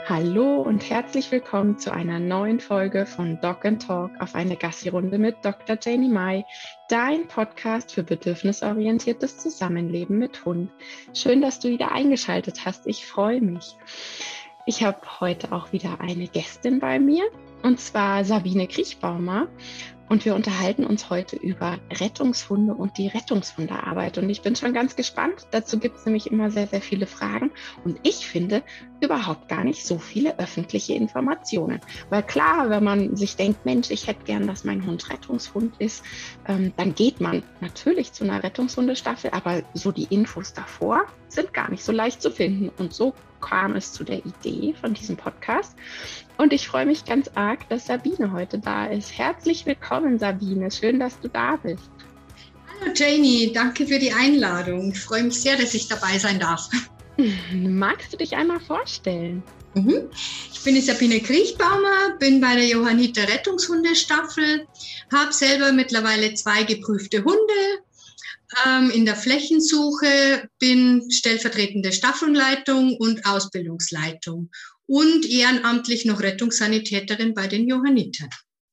Hallo und herzlich willkommen zu einer neuen Folge von Dog and Talk auf eine Gassi-Runde mit Dr. Janie Mai, dein Podcast für bedürfnisorientiertes Zusammenleben mit Hund. Schön, dass du wieder eingeschaltet hast. Ich freue mich. Ich habe heute auch wieder eine Gästin bei mir, und zwar Sabine Kriechbaumer. Und wir unterhalten uns heute über Rettungshunde und die Rettungshundearbeit. Und ich bin schon ganz gespannt. Dazu gibt es nämlich immer sehr, sehr viele Fragen. Und ich finde überhaupt gar nicht so viele öffentliche Informationen. Weil klar, wenn man sich denkt, Mensch, ich hätte gern, dass mein Hund Rettungshund ist, dann geht man natürlich zu einer Rettungshundestaffel. Aber so die Infos davor sind gar nicht so leicht zu finden. Und so kam es zu der Idee von diesem Podcast. Und ich freue mich ganz arg, dass Sabine heute da ist. Herzlich willkommen, Sabine. Schön, dass du da bist. Hallo Janie, danke für die Einladung. Ich freue mich sehr, dass ich dabei sein darf. Magst du dich einmal vorstellen? Ich bin die Sabine Kriechbaumer, bin bei der Johanniter Rettungshundestaffel, habe selber mittlerweile 2 geprüfte Hunde in der Flächensuche, bin stellvertretende Staffelleitung und Ausbildungsleitung und ehrenamtlich noch Rettungssanitäterin bei den Johannitern.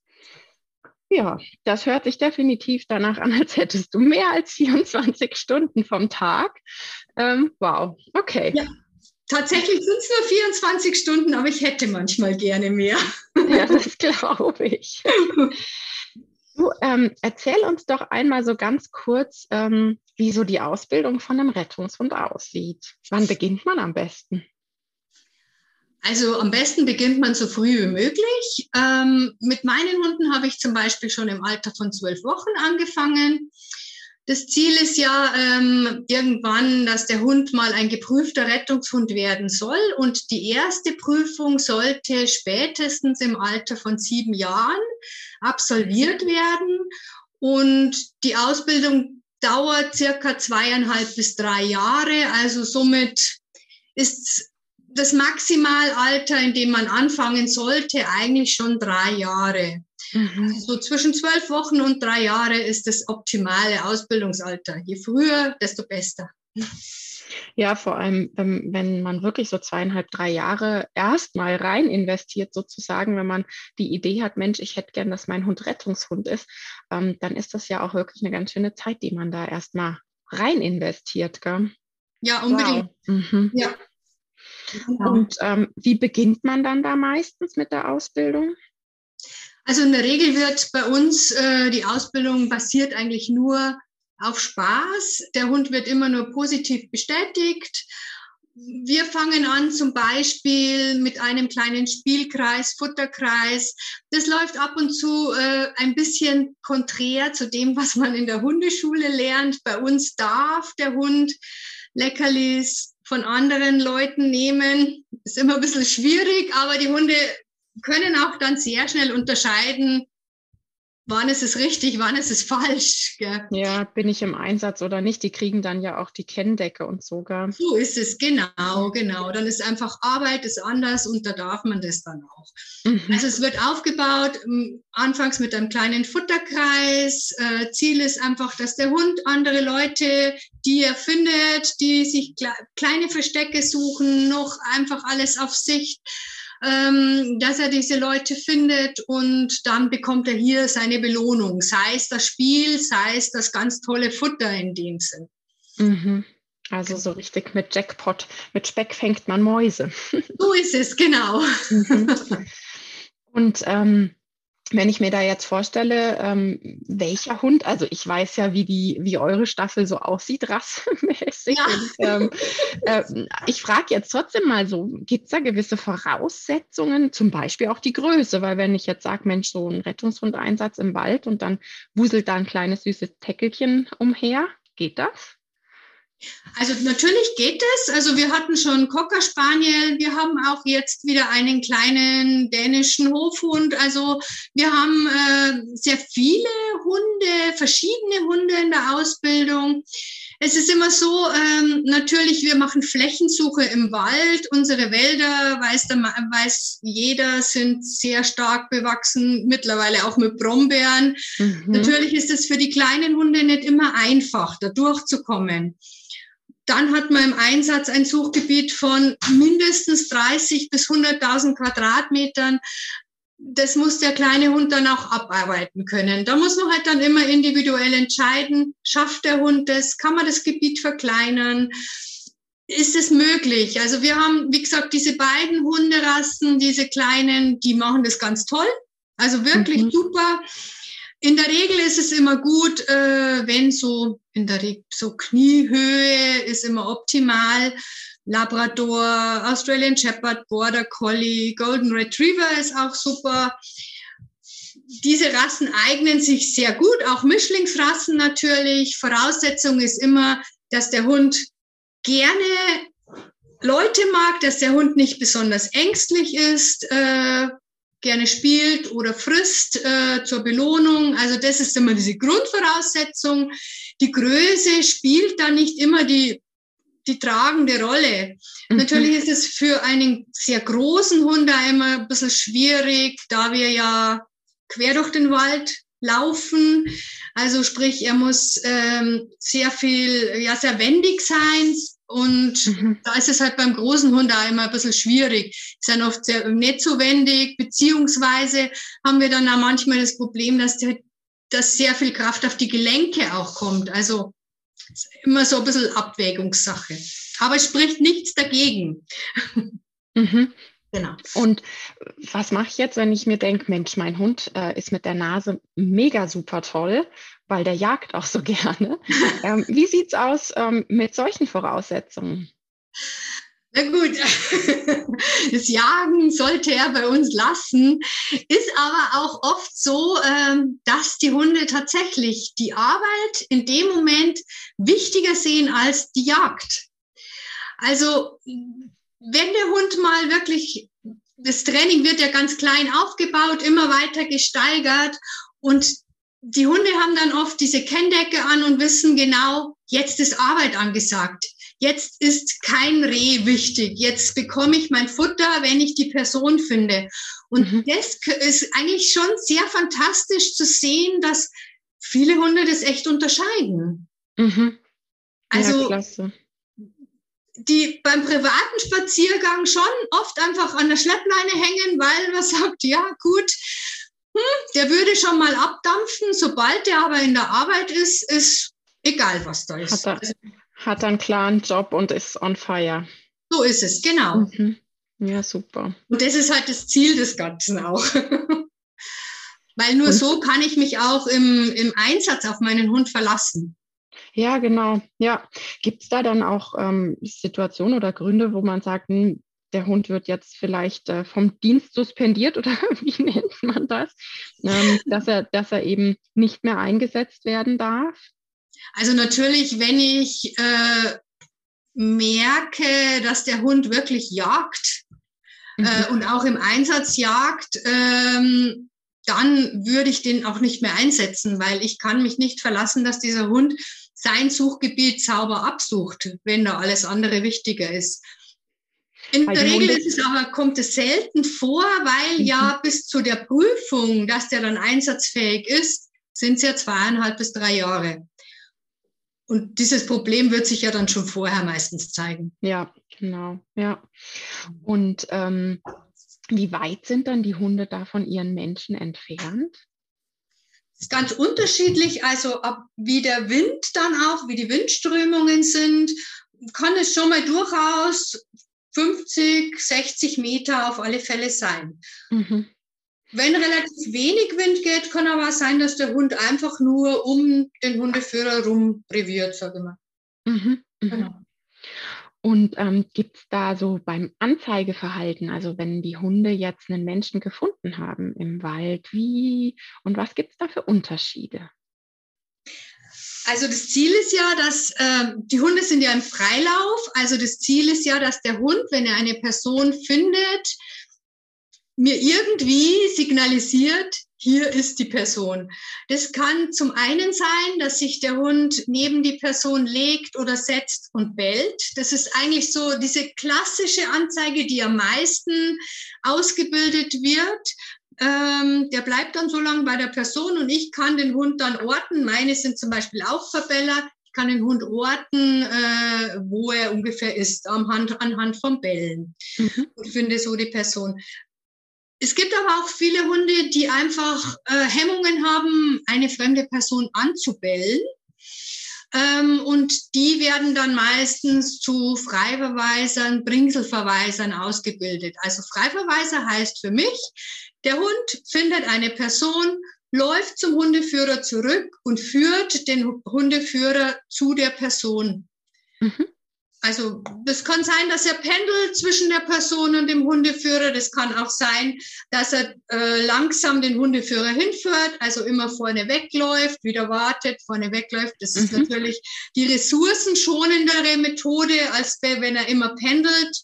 Ja, das hört sich definitiv danach an, als hättest du mehr als 24 Stunden vom Tag. Wow, okay. Ja, tatsächlich sind es nur 24 Stunden, aber ich hätte manchmal gerne mehr. Ja, das glaube ich. Du, erzähl uns doch einmal so ganz kurz, wie so die Ausbildung von einem Rettungshund aussieht. Wann beginnt man am besten? Also am besten beginnt man so früh wie möglich. Mit meinen Hunden habe ich zum Beispiel schon im Alter von 12 Wochen angefangen. Das Ziel ist ja irgendwann, dass der Hund mal ein geprüfter Rettungshund werden soll. Und die erste Prüfung sollte spätestens im Alter von 7 Jahren absolviert werden. Und die Ausbildung dauert circa 2,5 bis 3 Jahre. Also somit ist das Maximalalter, in dem man anfangen sollte, eigentlich schon 3 Jahre. Also zwischen 12 Wochen und 3 Jahre ist das optimale Ausbildungsalter. Je früher, desto besser. Ja, vor allem, wenn man wirklich so 2,5, 3 Jahre erstmal rein investiert, sozusagen, wenn man die Idee hat, Mensch, ich hätte gern, dass mein Hund Rettungshund ist, dann ist das ja auch wirklich eine ganz schöne Zeit, die man da erstmal rein investiert, gell? Ja, unbedingt. Wow. Ja. Genau. Und wie beginnt man dann da meistens mit der Ausbildung? Also in der Regel wird bei uns die Ausbildung basiert eigentlich nur auf Spaß. Der Hund wird immer nur positiv bestätigt. Wir fangen an zum Beispiel mit einem kleinen Spielkreis, Futterkreis. Das läuft ab und zu ein bisschen konträr zu dem, was man in der Hundeschule lernt. Bei uns darf der Hund Leckerlis von anderen Leuten nehmen. Ist immer ein bisschen schwierig, aber die Hunde können auch dann sehr schnell unterscheiden, wann ist es richtig, wann ist es falsch. Gell? Ja, bin ich im Einsatz oder nicht? Die kriegen dann ja auch die Kenndecke und so. Gell? So ist es, genau. Dann ist einfach Arbeit ist anders und da darf man das dann auch. Also es wird aufgebaut, anfangs mit einem kleinen Futterkreis. Ziel ist einfach, dass der Hund andere Leute, die er findet, die sich kleine Verstecke suchen, noch einfach alles auf Sicht, dass er diese Leute findet und dann bekommt er hier seine Belohnung, sei es das Spiel, sei es das ganz tolle Futter in dem Sinn. Also so richtig mit Jackpot, mit Speck fängt man Mäuse. So ist es, genau. Und wenn ich mir da jetzt vorstelle, welcher Hund, also ich weiß ja, wie eure Staffel so aussieht, rassemäßig. Ja. Und, ich frage jetzt trotzdem mal so, gibt es da gewisse Voraussetzungen, zum Beispiel auch die Größe? Weil wenn ich jetzt sage, Mensch, so ein Rettungshundeinsatz im Wald und dann wuselt da ein kleines süßes Teckelchen umher, geht das? Also natürlich geht es. Also wir hatten schon Cocker Spaniel, wir haben auch jetzt wieder einen kleinen dänischen Hofhund. Also wir haben sehr viele Hunde, verschiedene Hunde in der Ausbildung. Es ist immer so, natürlich, wir machen Flächensuche im Wald. Unsere Wälder, weiß jeder, sind sehr stark bewachsen, mittlerweile auch mit Brombeeren. Natürlich ist es für die kleinen Hunde nicht immer einfach, da durchzukommen. Dann hat man im Einsatz ein Suchgebiet von mindestens 30 bis 100.000 Quadratmetern. Das muss der kleine Hund dann auch abarbeiten können. Da muss man halt dann immer individuell entscheiden, schafft der Hund das, kann man das Gebiet verkleinern, ist es möglich? Also wir haben, wie gesagt, diese beiden Hunderassen, diese kleinen, die machen das ganz toll, also wirklich super. In der Regel ist es immer gut, wenn so in der Regel so Kniehöhe ist immer optimal. Labrador, Australian Shepherd, Border Collie, Golden Retriever ist auch super. Diese Rassen eignen sich sehr gut, auch Mischlingsrassen natürlich. Voraussetzung ist immer, dass der Hund gerne Leute mag, dass der Hund nicht besonders ängstlich ist, gerne spielt oder frisst zur Belohnung. Also das ist immer diese Grundvoraussetzung. Die Größe spielt da nicht immer die tragende Rolle. Natürlich ist es für einen sehr großen Hund da immer ein bisschen schwierig, da wir ja quer durch den Wald laufen. Also sprich, er muss sehr wendig sein. Und da ist es halt beim großen Hund auch immer ein bisschen schwierig. Ist dann oft nicht so wendig, beziehungsweise haben wir dann auch manchmal das Problem, dass sehr viel Kraft auf die Gelenke auch kommt. Also ist immer so ein bisschen Abwägungssache. Aber es spricht nichts dagegen. Genau. Und was mache ich jetzt, wenn ich mir denke, Mensch, mein Hund ist mit der Nase mega super toll, weil der jagt auch so gerne. Wie sieht's aus mit solchen Voraussetzungen? Na gut, das Jagen sollte er bei uns lassen, ist aber auch oft so, dass die Hunde tatsächlich die Arbeit in dem Moment wichtiger sehen als die Jagd. Also wenn der Hund mal wirklich, das Training wird ja ganz klein aufgebaut, immer weiter gesteigert und die Hunde haben dann oft diese Kenndecke an und wissen genau, jetzt ist Arbeit angesagt. Jetzt ist kein Reh wichtig. Jetzt bekomme ich mein Futter, wenn ich die Person finde. Und das ist eigentlich schon sehr fantastisch zu sehen, dass viele Hunde das echt unterscheiden. Also klasse. Die beim privaten Spaziergang schon oft einfach an der Schleppleine hängen, weil man sagt, ja gut, der würde schon mal abdampfen. Sobald der aber in der Arbeit ist egal, was da ist. Hat einen klaren Job und ist on fire. So ist es, genau. Ja, super. Und das ist halt das Ziel des Ganzen auch. Weil nur so kann ich mich auch im Einsatz auf meinen Hund verlassen. Ja, genau. Ja. Gibt es da dann auch Situationen oder Gründe, wo man sagt, der Hund wird jetzt vielleicht vom Dienst suspendiert oder wie nennt man das, dass er eben nicht mehr eingesetzt werden darf? Also natürlich, wenn ich merke, dass der Hund wirklich jagt und auch im Einsatz jagt, dann würde ich den auch nicht mehr einsetzen, weil ich kann mich nicht verlassen, dass dieser Hund sein Suchgebiet sauber absucht, wenn da alles andere wichtiger ist. In der Regel kommt es selten vor, weil ja bis zu der Prüfung, dass der dann einsatzfähig ist, sind es ja 2,5 bis 3 Jahre. Und dieses Problem wird sich ja dann schon vorher meistens zeigen. Ja, genau. Ja. Und wie weit sind dann die Hunde da von ihren Menschen entfernt? Das ist ganz unterschiedlich. Also wie der Wind dann auch, wie die Windströmungen sind, kann es schon mal durchaus 50, 60 Meter auf alle Fälle sein. Wenn relativ wenig Wind geht, kann aber sein, dass der Hund einfach nur um den Hundeführer rumbreviert, sage ich mal. Genau. Und gibt es da so beim Anzeigeverhalten, also wenn die Hunde jetzt einen Menschen gefunden haben im Wald, und was gibt es da für Unterschiede? Also das Ziel ist ja, dass die Hunde sind ja im Freilauf. Also das Ziel ist ja, dass der Hund, wenn er eine Person findet, mir irgendwie signalisiert, hier ist die Person. Das kann zum einen sein, dass sich der Hund neben die Person legt oder setzt und bellt. Das ist eigentlich so diese klassische Anzeige, die am meisten ausgebildet wird. Der bleibt dann so lange bei der Person und ich kann den Hund dann orten. Meine sind zum Beispiel auch Verbeller. Ich kann den Hund orten, wo er ungefähr ist, anhand von Bellen. Und finde so die Person. Es gibt aber auch viele Hunde, die einfach Hemmungen haben, eine fremde Person anzubellen. Und die werden dann meistens zu Freiverweisern, Bringselverweisern ausgebildet. Also Freiverweiser heißt für mich, der Hund findet eine Person, läuft zum Hundeführer zurück und führt den Hundeführer zu der Person. Also das kann sein, dass er pendelt zwischen der Person und dem Hundeführer. Das kann auch sein, dass er langsam den Hundeführer hinführt, also immer vorne wegläuft, wieder wartet, vorne wegläuft. Das ist natürlich die ressourcenschonendere Methode, als wenn er immer pendelt.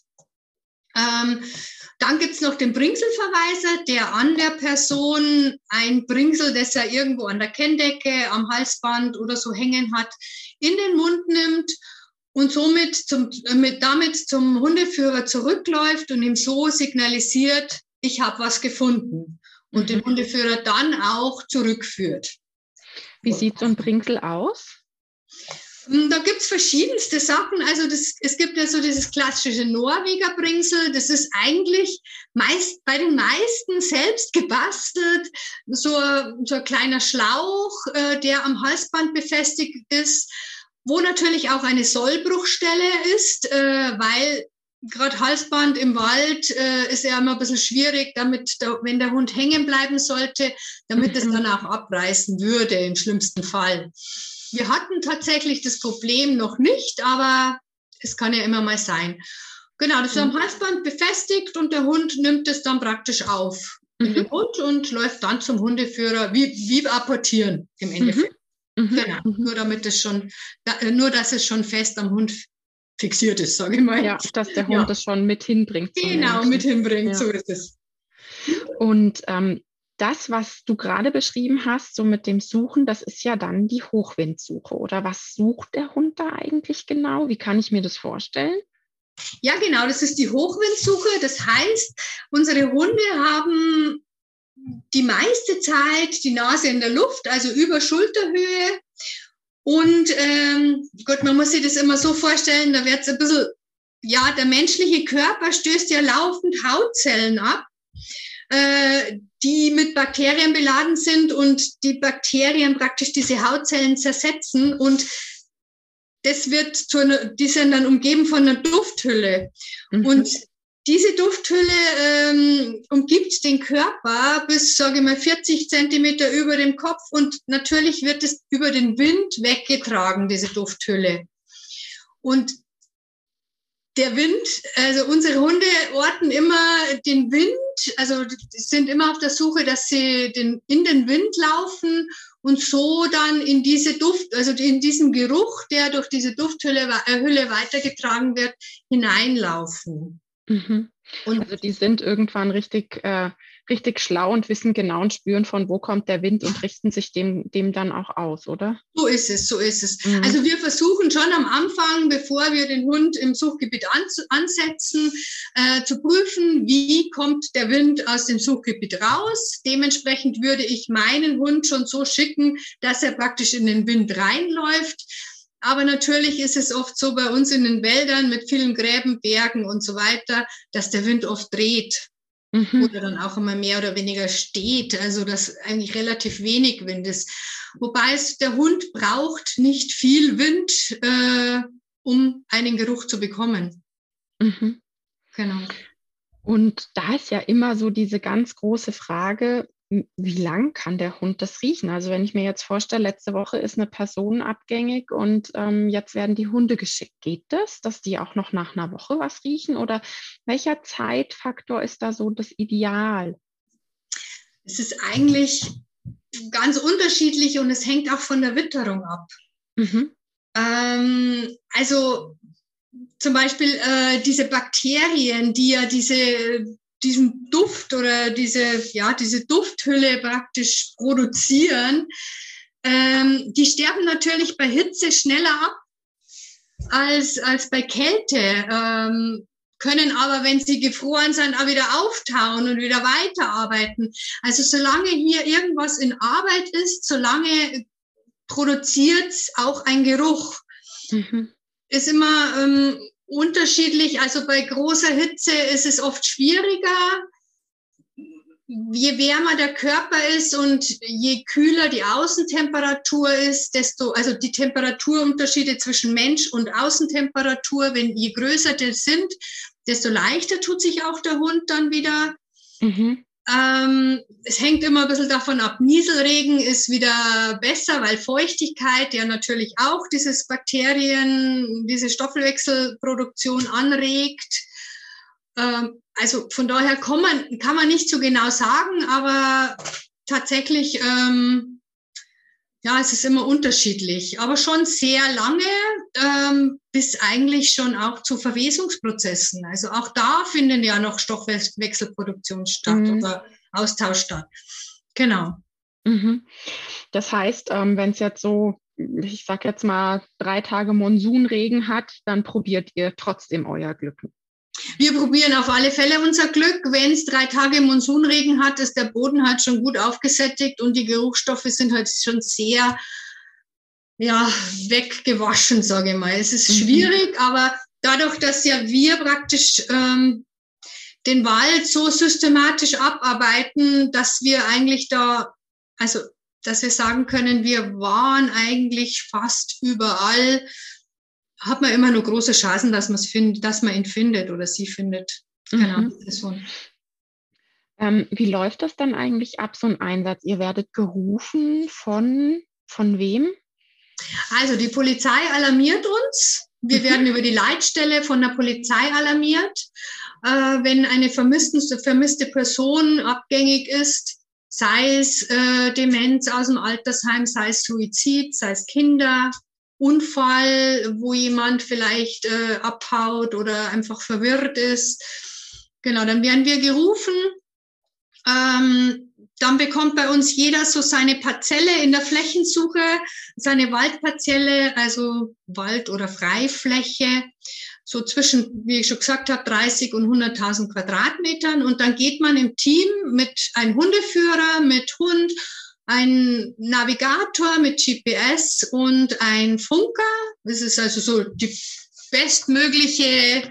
Dann gibt's noch den Bringselverweiser, der an der Person ein Bringsel, das er irgendwo an der Kenndecke, am Halsband oder so hängen hat, in den Mund nimmt und somit damit zum Hundeführer zurückläuft und ihm so signalisiert, ich habe was gefunden und den Hundeführer dann auch zurückführt. Wie sieht so ein Bringsel aus? Da gibt's verschiedenste Sachen. Also es gibt ja so dieses klassische Norweger Bringsel. Das ist eigentlich bei den meisten selbst gebastelt. So ein kleiner Schlauch, der am Halsband befestigt ist, wo natürlich auch eine Sollbruchstelle ist, weil gerade Halsband im Wald ist ja immer ein bisschen schwierig, wenn der Hund hängen bleiben sollte, damit es dann auch abreißen würde im schlimmsten Fall. Wir hatten tatsächlich das Problem noch nicht, aber es kann ja immer mal sein. Genau, das ist am Halsband befestigt und der Hund nimmt es dann praktisch auf in den Mund und läuft dann zum Hundeführer, wie apportieren im Endeffekt. Genau, nur dass es schon fest am Hund fixiert ist, sage ich mal. Ja, dass der Hund es schon mit hinbringt. Genau, mit hinbringt, so ist es. Und das, was du gerade beschrieben hast, so mit dem Suchen, das ist ja dann die Hochwindsuche. Oder was sucht der Hund da eigentlich genau? Wie kann ich mir das vorstellen? Ja, genau, das ist die Hochwindsuche. Das heißt, unsere Hunde haben die meiste Zeit die Nase in der Luft, also über Schulterhöhe. Und Gott, man muss sich das immer so vorstellen, da wird es ein bisschen, ja, der menschliche Körper stößt ja laufend Hautzellen ab, die mit Bakterien beladen sind und die Bakterien praktisch diese Hautzellen zersetzen und die sind dann umgeben von einer Dufthülle. Und diese Dufthülle umgibt den Körper bis, sage ich mal, 40 Zentimeter über dem Kopf und natürlich wird es über den Wind weggetragen, diese Dufthülle. Und der Wind, also unsere Hunde orten immer den Wind, also sind immer auf der Suche, dass sie in den Wind laufen und so dann in diesen Geruch, der durch diese Dufthülle weitergetragen wird, hineinlaufen. Und also die sind irgendwann richtig schlau und wissen genau und spüren, von wo kommt der Wind und richten sich dem dann auch aus, oder? So ist es. Also wir versuchen schon am Anfang, bevor wir den Hund im Suchgebiet ansetzen, zu prüfen, wie kommt der Wind aus dem Suchgebiet raus. Dementsprechend würde ich meinen Hund schon so schicken, dass er praktisch in den Wind reinläuft. Aber natürlich ist es oft so bei uns in den Wäldern mit vielen Gräben, Bergen und so weiter, dass der Wind oft dreht oder dann auch immer mehr oder weniger steht, also dass eigentlich relativ wenig Wind ist. Wobei der Hund braucht nicht viel Wind, um einen Geruch zu bekommen. Genau. Und da ist ja immer so diese ganz große Frage, wie lang kann der Hund das riechen? Also wenn ich mir jetzt vorstelle, letzte Woche ist eine Person abgängig und jetzt werden die Hunde geschickt. Geht das, dass die auch noch nach einer Woche was riechen? Oder welcher Zeitfaktor ist da so das Ideal? Es ist eigentlich ganz unterschiedlich und es hängt auch von der Witterung ab. Also zum Beispiel diese Bakterien, die ja diesen Duft oder diese Dufthülle praktisch produzieren, die sterben natürlich bei Hitze schneller ab als bei Kälte, können aber, wenn sie gefroren sind, auch wieder auftauen und wieder weiterarbeiten. Also solange hier irgendwas in Arbeit ist, solange produziert auch einen Geruch. Ist immer unterschiedlich. Also bei großer Hitze ist es oft schwieriger. Je wärmer der Körper ist und je kühler die Außentemperatur ist, also die Temperaturunterschiede zwischen Mensch und Außentemperatur, je größer die sind, desto leichter tut sich auch der Hund dann wieder. Es hängt immer ein bisschen davon ab. Nieselregen ist wieder besser, weil Feuchtigkeit ja natürlich auch diese Stoffwechselproduktion anregt. Also von daher kann man nicht so genau sagen, aber tatsächlich, es ist immer unterschiedlich, aber schon sehr lange, bis eigentlich schon auch zu Verwesungsprozessen. Also auch da finden ja noch Stoffwechselproduktion statt oder Austausch statt. Genau. Das heißt, wenn es jetzt so, ich sag jetzt mal, 3 Tage Monsunregen hat, dann probiert ihr trotzdem euer Glück. Wir probieren auf alle Fälle unser Glück. Wenn es 3 Tage Monsunregen hat, ist der Boden halt schon gut aufgesättigt und die Geruchsstoffe sind halt schon sehr weggewaschen, sage ich mal. Es ist schwierig, aber dadurch, dass ja wir praktisch den Wald so systematisch abarbeiten, dass wir eigentlich dass wir sagen können, wir waren eigentlich fast überall, hat man immer nur große Chancen, dass man ihn findet oder sie findet. Genau. Wie läuft das dann eigentlich ab, so ein Einsatz? Ihr werdet gerufen von wem? Also die Polizei alarmiert uns. Wir werden über die Leitstelle von der Polizei alarmiert. Wenn eine vermisste Person abgängig ist, sei es Demenz aus dem Altersheim, sei es Suizid, sei es Kinder, Unfall, wo jemand vielleicht abhaut oder einfach verwirrt ist. Genau, dann werden wir gerufen. Dann bekommt bei uns jeder so seine Parzelle in der Flächensuche, seine Waldparzelle, also Wald- oder Freifläche, so zwischen, wie ich schon gesagt habe, 30 und 100.000 Quadratmetern. Und dann geht man im Team mit einem Hundeführer, mit Hund, ein Navigator mit GPS und ein Funker. Das ist also so die bestmögliche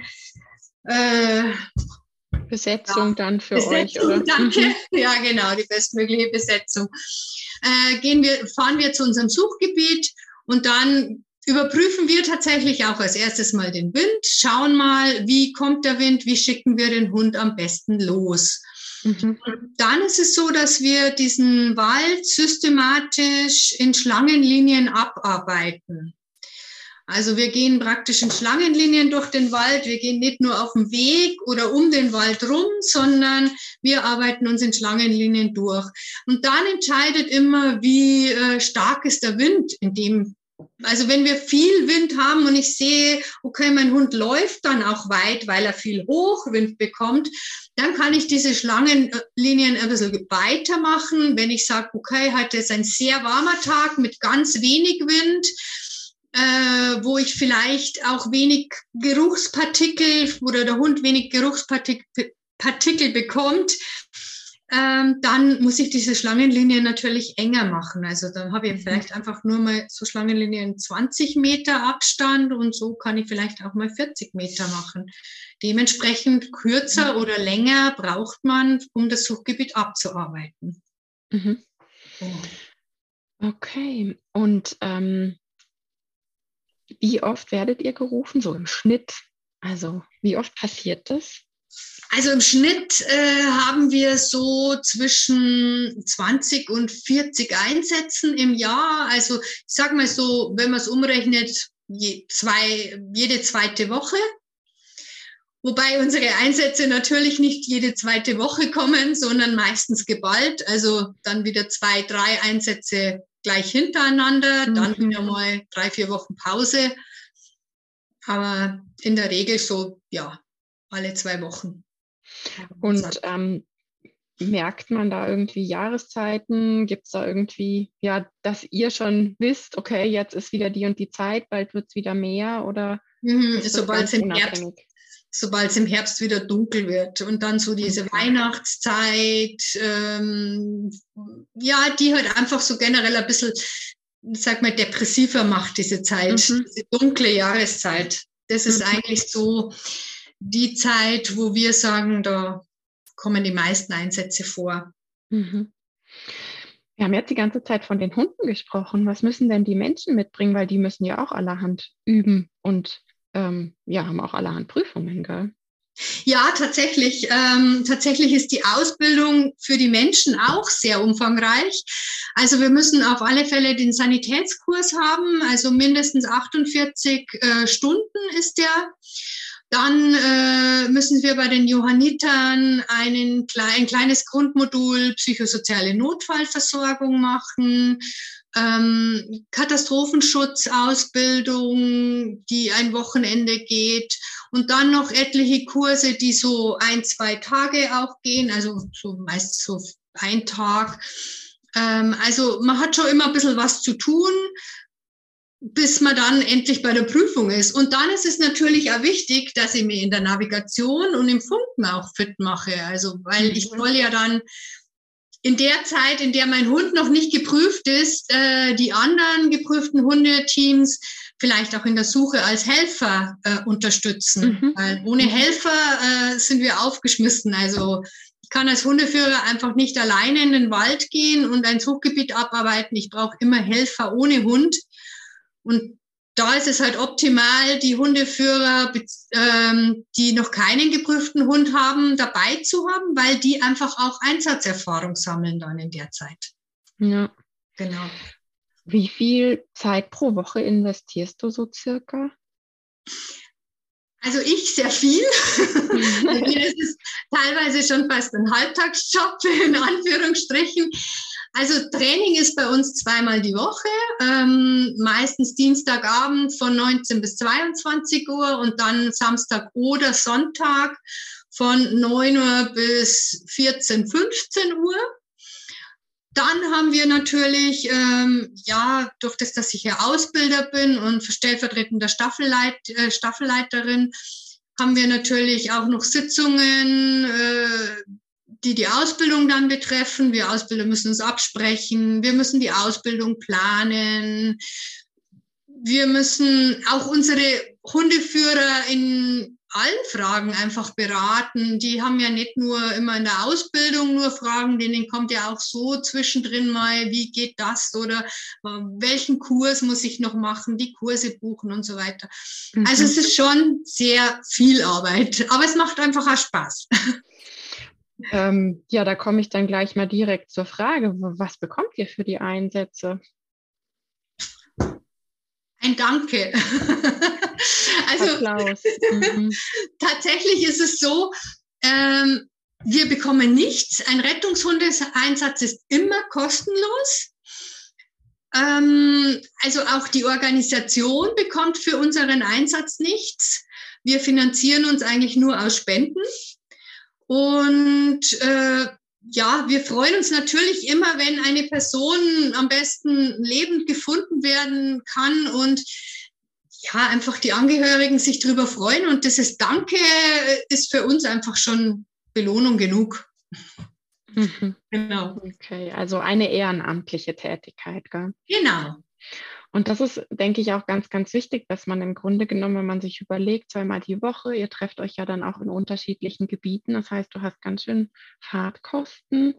Besetzung dann für euch, oder? Danke. Ja, genau, die bestmögliche Besetzung. Fahren wir zu unserem Suchgebiet und dann überprüfen wir tatsächlich auch als erstes mal den Wind, schauen mal, wie kommt der Wind, wie schicken wir den Hund am besten los. Dann ist es so, dass wir diesen Wald systematisch in Schlangenlinien abarbeiten. Also wir gehen praktisch in Schlangenlinien durch den Wald. Wir gehen nicht nur auf dem Weg oder um den Wald rum, sondern wir arbeiten uns in Schlangenlinien durch. Und dann entscheidet immer, wie stark ist der Wind in dem. Also wenn wir viel Wind haben und ich sehe, okay, mein Hund läuft dann auch weit, weil er viel Hochwind bekommt, dann kann ich diese Schlangenlinien ein bisschen weitermachen. Wenn ich sage, okay, heute ist ein sehr warmer Tag mit ganz wenig Wind, wo ich vielleicht auch wenig Geruchspartikel oder der Hund wenig Geruchspartikel bekommt, dann muss ich diese Schlangenlinie natürlich enger machen. Also dann habe ich vielleicht einfach nur mal so Schlangenlinien 20 Meter Abstand und so kann ich vielleicht auch mal 40 Meter machen. Dementsprechend kürzer oder länger braucht man, um das Suchgebiet abzuarbeiten. Okay, und wie oft werdet ihr gerufen, so im Schnitt? Also wie oft passiert das? Also im Schnitt haben wir so zwischen 20 und 40 Einsätzen im Jahr. Also ich sage mal so, wenn man es umrechnet, jede zweite Woche. Wobei unsere Einsätze natürlich nicht jede zweite Woche kommen, sondern meistens geballt. Also dann wieder 2, 3 Einsätze gleich hintereinander, dann wieder mal 3, 4 Wochen Pause. Aber in der Regel so, alle 2 Wochen. Und merkt man da irgendwie Jahreszeiten? Gibt es da irgendwie, dass ihr schon wisst, okay, jetzt ist wieder die und die Zeit, bald wird es wieder mehr oder sobald es im Herbst wieder dunkel wird und dann so diese Weihnachtszeit, die halt einfach so generell ein bisschen sag mal, depressiver macht, diese Zeit, diese dunkle Jahreszeit. Das ist eigentlich so die Zeit, wo wir sagen, da kommen die meisten Einsätze vor. Mhm. Wir haben jetzt die ganze Zeit von den Hunden gesprochen. Was müssen denn die Menschen mitbringen? Weil die müssen ja auch allerhand üben und haben auch allerhand Prüfungen, gell? Ja, tatsächlich. Tatsächlich ist die Ausbildung für die Menschen auch sehr umfangreich. Also wir müssen auf alle Fälle den Sanitätskurs haben, also mindestens 48 Stunden ist der. Dann müssen wir bei den Johannitern ein kleines Grundmodul psychosoziale Notfallversorgung machen, Katastrophenschutzausbildung, die ein Wochenende geht und dann noch etliche Kurse, die so 1-2 Tage auch gehen, also so meist so ein Tag. Also man hat schon immer ein bisschen was zu tun, bis man dann endlich bei der Prüfung ist. Und dann ist es natürlich auch wichtig, dass ich mich in der Navigation und im Funken auch fit mache. Also, weil ich soll ja dann in der Zeit, in der mein Hund noch nicht geprüft ist, die anderen geprüften Hundeteams vielleicht auch in der Suche als Helfer unterstützen. Weil ohne Helfer sind wir aufgeschmissen. Also ich kann als Hundeführer einfach nicht alleine in den Wald gehen und ein Suchgebiet abarbeiten. Ich brauche immer Helfer ohne Hund. Und da ist es halt optimal, die Hundeführer, die noch keinen geprüften Hund haben, dabei zu haben, weil die einfach auch Einsatzerfahrung sammeln dann in der Zeit. Ja. Genau. Wie viel Zeit pro Woche investierst du so circa? Also ich sehr viel. Bei mir ist es teilweise schon fast ein Halbtagsjob, in Anführungsstrichen. Also Training ist bei uns 2-mal die Woche, meistens Dienstagabend von 19 bis 22 Uhr und dann Samstag oder Sonntag von 9 Uhr bis 14, 15 Uhr. Dann haben wir natürlich, durch das, dass ich ja Ausbilder bin und stellvertretender Staffelleiterin, haben wir natürlich auch noch Sitzungen, die Ausbildung dann betreffen. Wir Ausbilder müssen uns absprechen, wir müssen die Ausbildung planen, wir müssen auch unsere Hundeführer in allen Fragen einfach beraten. Die haben ja nicht nur immer in der Ausbildung nur Fragen, denen kommt ja auch so zwischendrin mal, wie geht das oder welchen Kurs muss ich noch machen, die Kurse buchen und so weiter. Also es ist schon sehr viel Arbeit, aber es macht einfach auch Spaß. Da komme ich dann gleich mal direkt zur Frage, was bekommt ihr für die Einsätze? Ein Danke. Also Applaus. Tatsächlich ist es so, wir bekommen nichts. Ein Rettungshundeinsatz ist immer kostenlos. Also auch die Organisation bekommt für unseren Einsatz nichts. Wir finanzieren uns eigentlich nur aus Spenden. Und wir freuen uns natürlich immer, wenn eine Person am besten lebend gefunden werden kann und einfach die Angehörigen sich darüber freuen. Und dieses Danke ist für uns einfach schon Belohnung genug. Genau. Okay, also eine ehrenamtliche Tätigkeit, gell? Genau. Und das ist, denke ich, auch ganz, ganz wichtig, dass man im Grunde genommen, wenn man sich überlegt, 2-mal die Woche, ihr trefft euch ja dann auch in unterschiedlichen Gebieten, das heißt, du hast ganz schön Fahrtkosten.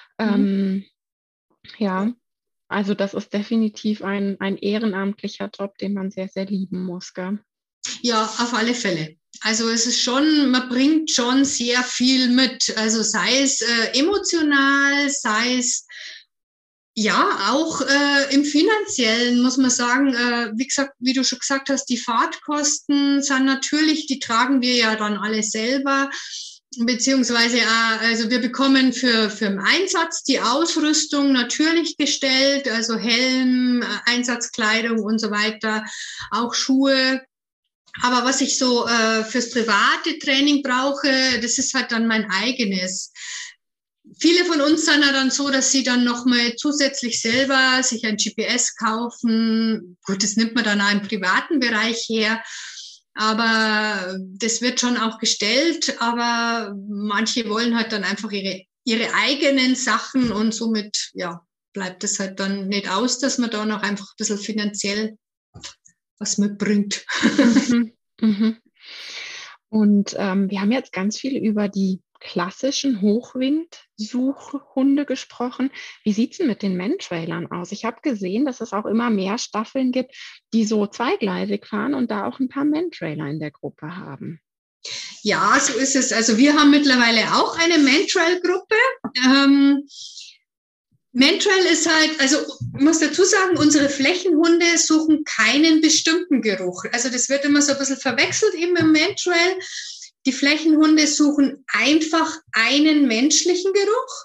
Also das ist definitiv ein ehrenamtlicher Job, den man sehr, sehr lieben muss, gell? Ja, auf alle Fälle. Also es ist schon, man bringt schon sehr viel mit, also sei es emotional, sei es auch im Finanziellen muss man sagen, wie gesagt, wie du schon gesagt hast, die Fahrtkosten sind natürlich, die tragen wir ja dann alle selber, beziehungsweise also wir bekommen für den Einsatz die Ausrüstung natürlich gestellt, also Helm, Einsatzkleidung und so weiter, auch Schuhe. Aber was ich so fürs private Training brauche, das ist halt dann mein eigenes. Viele von uns sind ja dann so, dass sie dann nochmal zusätzlich selber sich ein GPS kaufen. Gut, das nimmt man dann auch im privaten Bereich her. Aber das wird schon auch gestellt. Aber manche wollen halt dann einfach ihre eigenen Sachen und somit, bleibt es halt dann nicht aus, dass man da noch einfach ein bisschen finanziell was mitbringt. Mhm. Mhm. Und wir haben jetzt ganz viel über die klassischen Hochwindsuchhunde gesprochen. Wie sieht es denn mit den Mantrailern aus? Ich habe gesehen, dass es auch immer mehr Staffeln gibt, die so zweigleisig fahren und da auch ein paar Mantrailer in der Gruppe haben. Ja, so ist es. Also wir haben mittlerweile auch eine Mantrail-Gruppe. Mantrail ist halt, also ich muss dazu sagen, unsere Flächenhunde suchen keinen bestimmten Geruch. Also das wird immer so ein bisschen verwechselt eben im Mantrail. Die Flächenhunde suchen einfach einen menschlichen Geruch.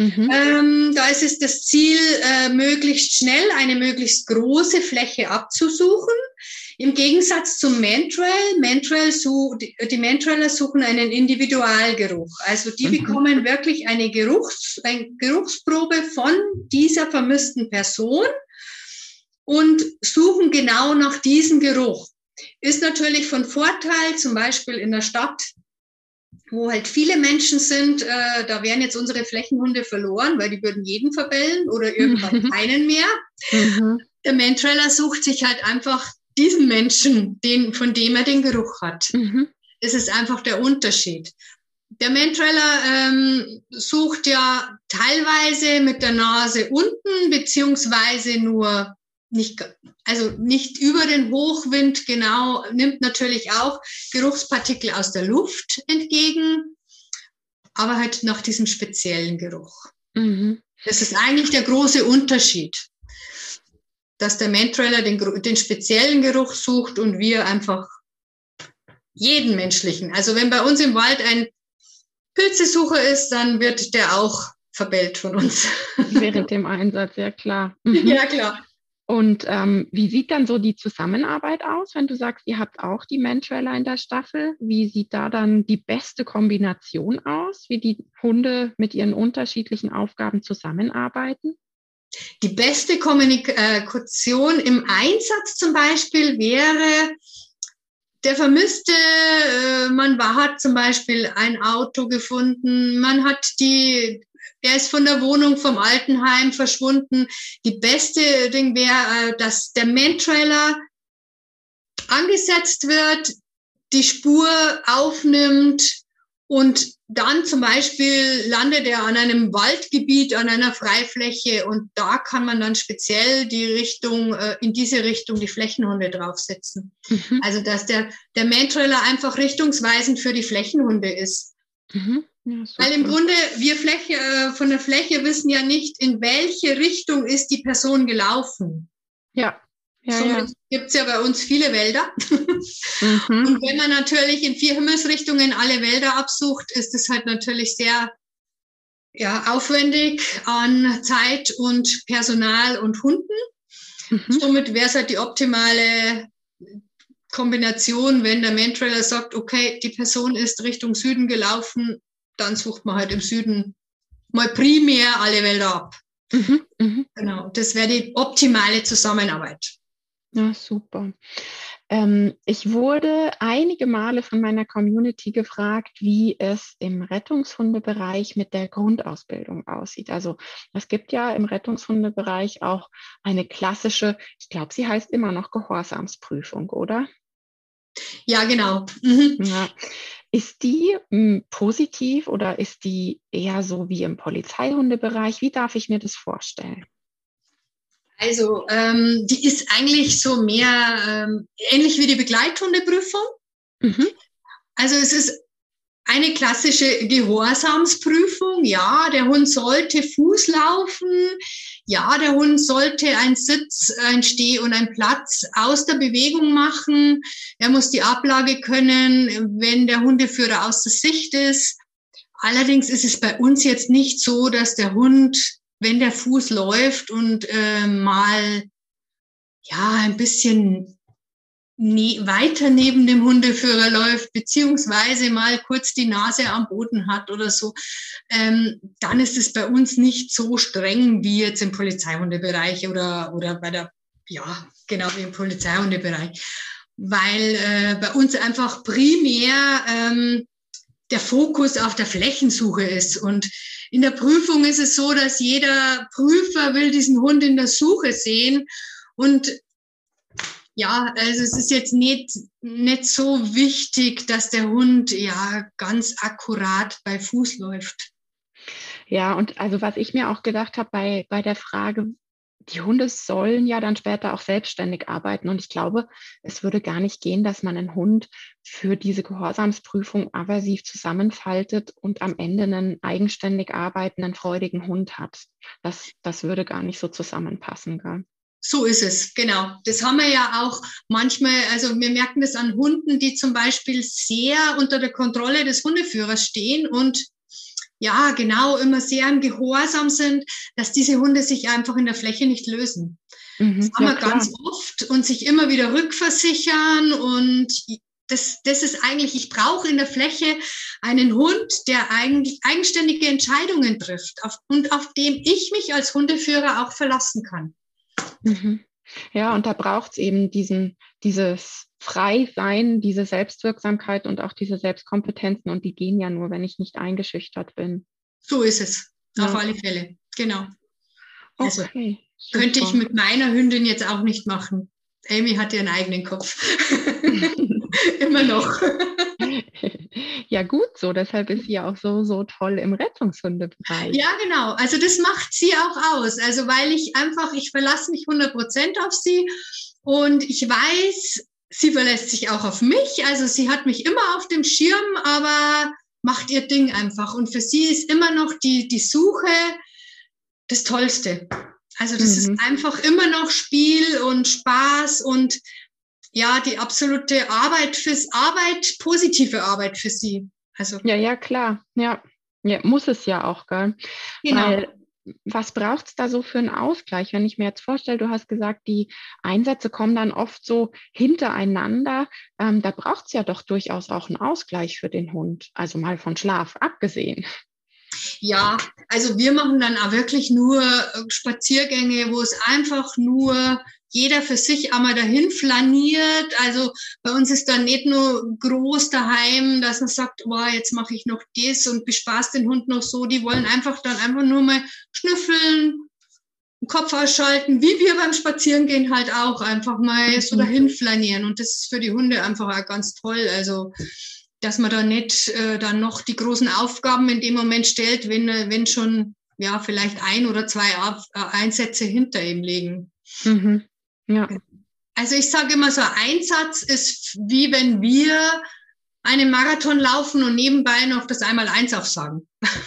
Da ist es das Ziel, möglichst schnell eine möglichst große Fläche abzusuchen. Im Gegensatz zum Mantrail, die Mantrailer suchen einen Individualgeruch. Also die bekommen wirklich eine Geruchsprobe von dieser vermissten Person und suchen genau nach diesem Geruch. Ist natürlich von Vorteil, zum Beispiel in der Stadt, wo halt viele Menschen sind, da wären jetzt unsere Flächenhunde verloren, weil die würden jeden verbellen oder irgendwann keinen mehr. Der Mantrailer sucht sich halt einfach diesen Menschen, von dem er den Geruch hat. Das ist einfach der Unterschied. Der Mantrailer sucht ja teilweise mit der Nase unten, beziehungsweise nur nicht über den Hochwind genau, nimmt natürlich auch Geruchspartikel aus der Luft entgegen, aber halt nach diesem speziellen Geruch. Das ist eigentlich der große Unterschied, dass der Mantrailer den speziellen Geruch sucht und wir einfach jeden menschlichen. Also wenn bei uns im Wald ein Pilzesucher ist, dann wird der auch verbellt von uns. Während dem Einsatz, ja klar. Ja, klar. Und wie sieht dann so die Zusammenarbeit aus, wenn du sagst, ihr habt auch die Mantrailer in der Staffel? Wie sieht da dann die beste Kombination aus, wie die Hunde mit ihren unterschiedlichen Aufgaben zusammenarbeiten? Die beste Kommunikation im Einsatz zum Beispiel wäre, der Vermisste, man hat zum Beispiel ein Auto gefunden, er ist von der Wohnung vom Altenheim verschwunden. Die beste Ding wäre, dass der Mantrailer angesetzt wird, die Spur aufnimmt und dann zum Beispiel landet er an einem Waldgebiet, an einer Freifläche und da kann man dann speziell in diese Richtung die Flächenhunde draufsetzen. Also dass der Mantrailer einfach richtungsweisend für die Flächenhunde ist. Ja, weil im Grunde wir von der Fläche wissen ja nicht, in welche Richtung ist die Person gelaufen. Somit gibt es ja bei uns viele Wälder. Und wenn man natürlich in 4 Himmelsrichtungen alle Wälder absucht, ist es halt natürlich sehr aufwendig an Zeit und Personal und Hunden. Somit wäre es halt die optimale Kombination, wenn der Mantrailer sagt, okay, die Person ist Richtung Süden gelaufen, dann sucht man halt im Süden mal primär alle Wälder ab. Genau, das wäre die optimale Zusammenarbeit. Ja, super. Ich wurde einige Male von meiner Community gefragt, wie es im Rettungshundebereich mit der Grundausbildung aussieht. Also es gibt ja im Rettungshundebereich auch eine klassische, ich glaube, sie heißt immer noch Gehorsamsprüfung, oder? Ja, genau. Ja. Ist die positiv oder ist die eher so wie im Polizeihundebereich? Wie darf ich mir das vorstellen? Also die ist eigentlich so mehr ähnlich wie die Begleithundeprüfung. Also es ist eine klassische Gehorsamsprüfung. Ja, der Hund sollte Fuß laufen. Ja, der Hund sollte einen Sitz, ein Steh- und einen Platz aus der Bewegung machen. Er muss die Ablage können, wenn der Hundeführer außer Sicht ist. Allerdings ist es bei uns jetzt nicht so, dass der Hund, wenn der Fuß läuft und mal ein bisschen weiter neben dem Hundeführer läuft, beziehungsweise mal kurz die Nase am Boden hat oder so, dann ist es bei uns nicht so streng wie jetzt im Polizeihundebereich oder genau wie im Polizeihundebereich, weil bei uns einfach primär der Fokus auf der Flächensuche ist und in der Prüfung ist es so, dass jeder Prüfer will diesen Hund in der Suche sehen. Und ja, also es ist jetzt nicht so wichtig, dass der Hund ja ganz akkurat bei Fuß läuft. Ja, und also was ich mir auch gedacht habe bei der Frage, die Hunde sollen ja dann später auch selbstständig arbeiten. Und ich glaube, es würde gar nicht gehen, dass man einen Hund für diese Gehorsamsprüfung aversiv zusammenfaltet und am Ende einen eigenständig arbeitenden, freudigen Hund hat. Das würde gar nicht so zusammenpassen, gell? So ist es, genau. Das haben wir ja auch manchmal, also wir merken das an Hunden, die zum Beispiel sehr unter der Kontrolle des Hundeführers stehen und ja, genau, immer sehr im Gehorsam sind, dass diese Hunde sich einfach in der Fläche nicht lösen. Das haben wir ganz oft und sich immer wieder rückversichern und das ist eigentlich, ich brauche in der Fläche einen Hund, der eigentlich eigenständige Entscheidungen trifft und auf dem ich mich als Hundeführer auch verlassen kann. Mhm. Ja, und da braucht es eben dieses Freisein, diese Selbstwirksamkeit und auch diese Selbstkompetenzen. Und die gehen ja nur, wenn ich nicht eingeschüchtert bin. So ist es, auf alle Fälle, genau. Also okay, könnte ich mit meiner Hündin jetzt auch nicht machen. Amy hat ihren eigenen Kopf. Immer noch. Ja, gut so. Deshalb ist sie ja auch so toll im Rettungshundebereich. Ja, genau. Also das macht sie auch aus. Also weil ich verlasse mich 100% auf sie und ich weiß, sie verlässt sich auch auf mich. Also sie hat mich immer auf dem Schirm, aber macht ihr Ding einfach. Und für sie ist immer noch die Suche das Tollste. Also das ist einfach immer noch Spiel und Spaß und ja, die absolute positive Arbeit für sie. Also. Ja, klar. Ja, muss es ja auch, gell? Genau. Weil, was braucht es da so für einen Ausgleich? Wenn ich mir jetzt vorstelle, du hast gesagt, die Einsätze kommen dann oft so hintereinander. Da braucht es ja doch durchaus auch einen Ausgleich für den Hund. Also mal von Schlaf abgesehen. Ja, also wir machen dann auch wirklich nur Spaziergänge, wo es einfach nur jeder für sich einmal dahin flaniert. Also bei uns ist dann nicht nur groß daheim, dass man sagt, oh, jetzt mache ich noch das und bespaß den Hund noch so. Die wollen einfach nur mal schnüffeln, den Kopf ausschalten, wie wir beim Spazierengehen halt auch einfach mal so dahin flanieren. Und das ist für die Hunde einfach auch ganz toll. Also dass man da nicht dann noch die großen Aufgaben in dem Moment stellt, wenn schon ja vielleicht 1 oder 2 Einsätze hinter ihm liegen. Mhm. Ja. Also ich sage immer, so ein Einsatz ist wie wenn wir einen Marathon laufen und nebenbei noch das Einmaleins aufsagen.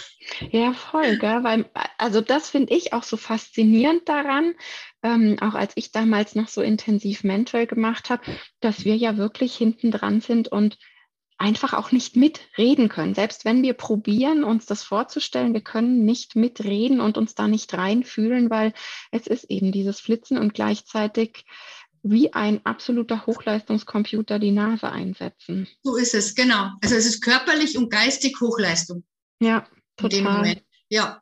Ja, voll, gell? Weil, also das finde ich auch so faszinierend daran, auch als ich damals noch so intensiv Mentoring gemacht habe, dass wir ja wirklich hinten dran sind und einfach auch nicht mitreden können. Selbst wenn wir probieren, uns das vorzustellen, wir können nicht mitreden und uns da nicht reinfühlen, weil es ist eben dieses Flitzen und gleichzeitig wie ein absoluter Hochleistungscomputer die Nase einsetzen. So ist es, genau. Also es ist körperlich und geistig Hochleistung. Ja, total. In dem Moment. Ja.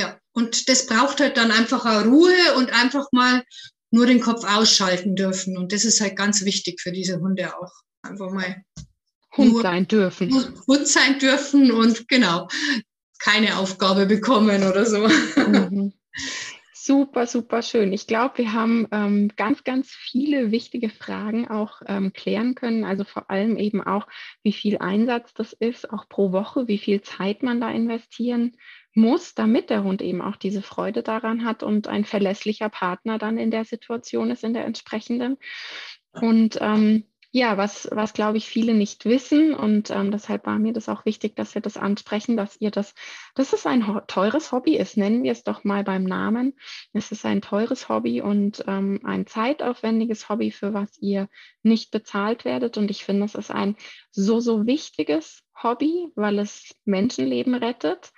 Und das braucht halt dann einfach auch Ruhe und einfach mal nur den Kopf ausschalten dürfen. Und das ist halt ganz wichtig für diese Hunde auch. Einfach mal Hund sein dürfen. Hund sein dürfen und genau, keine Aufgabe bekommen oder so. Mhm. Super, super schön. Ich glaube, wir haben ganz, ganz viele wichtige Fragen auch klären können. Also vor allem eben auch, wie viel Einsatz das ist, auch pro Woche, wie viel Zeit man da investieren muss, damit der Hund eben auch diese Freude daran hat und ein verlässlicher Partner dann in der Situation ist, in der entsprechenden. Und ja, was glaube ich viele nicht wissen und deshalb war mir das auch wichtig, dass wir das ansprechen, dass es ein teures Hobby ist, nennen wir es doch mal beim Namen. Es ist ein teures Hobby und ein zeitaufwendiges Hobby, für was ihr nicht bezahlt werdet. Und ich finde, es ist ein so wichtiges Hobby, weil es Menschenleben rettet.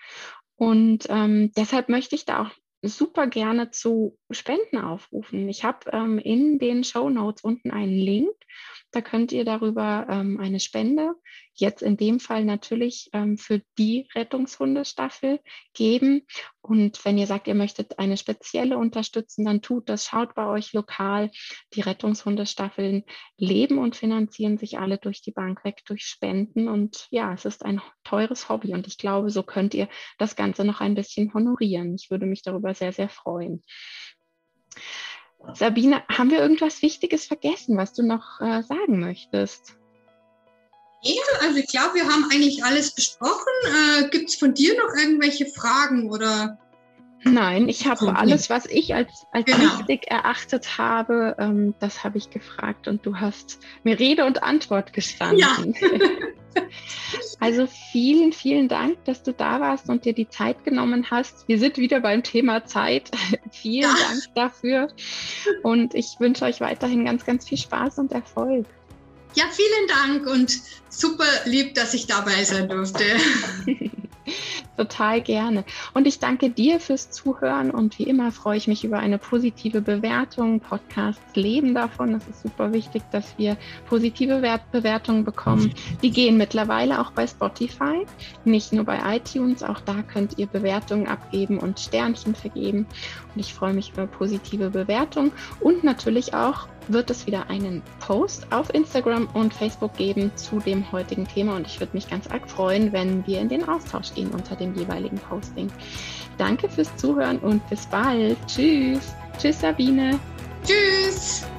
Und deshalb möchte ich da auch super gerne zu Spenden aufrufen. Ich habe in den Shownotes unten einen Link. Da könnt ihr darüber eine Spende jetzt in dem Fall natürlich für die Rettungshundestaffel geben. Und wenn ihr sagt, ihr möchtet eine spezielle unterstützen, dann tut das. Schaut bei euch lokal. Die Rettungshundestaffeln leben und finanzieren sich alle durch die Bank weg, durch Spenden. Und ja, es ist ein teures Hobby. Und ich glaube, so könnt ihr das Ganze noch ein bisschen honorieren. Ich würde mich darüber sehr, sehr freuen. Sabine, haben wir irgendwas Wichtiges vergessen, was du noch sagen möchtest? Ja, also ich glaube, wir haben eigentlich alles besprochen. Gibt es von dir noch irgendwelche Fragen oder? Nein, ich habe alles, was ich als wichtig erachtet habe, das habe ich gefragt und du hast mir Rede und Antwort gestanden. Ja. Also vielen, vielen Dank, dass du da warst und dir die Zeit genommen hast. Wir sind wieder beim Thema Zeit. Vielen Dank dafür und ich wünsche euch weiterhin ganz, ganz viel Spaß und Erfolg. Ja, vielen Dank und super lieb, dass ich dabei sein durfte. Total gerne. Und ich danke dir fürs Zuhören und wie immer freue ich mich über eine positive Bewertung. Podcasts leben davon. Das ist super wichtig, dass wir positive Bewertungen bekommen. Die gehen mittlerweile auch bei Spotify, nicht nur bei iTunes. Auch da könnt ihr Bewertungen abgeben und Sternchen vergeben. Und ich freue mich über positive Bewertungen. Und natürlich auch wird es wieder einen Post auf Instagram und Facebook geben zu dem heutigen Thema. Und ich würde mich ganz arg freuen, wenn wir in den Austausch gehen unter dem jeweiligen Posting. Danke fürs Zuhören und bis bald. Tschüss. Tschüss, Sabine. Tschüss.